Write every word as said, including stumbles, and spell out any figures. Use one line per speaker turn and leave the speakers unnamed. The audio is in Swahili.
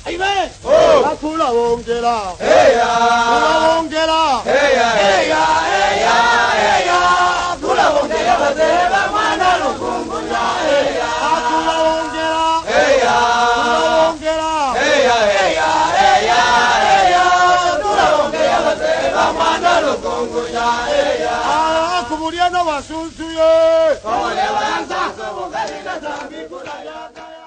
Amen. Oh. Akula wongela. Heya. Akula wongela. Heya. Heya. Heya. Heya. Akula wongela bazeba mwana lukungunya. Heya. Akula wongela. Heya. Akula wongela. Heya. Heya. Heya. Heya. Akula wongela bazeba mwana lukungunya. Heya. Akumulia na wasunsuye. Ole wanza kubugalina zambi kula yaka.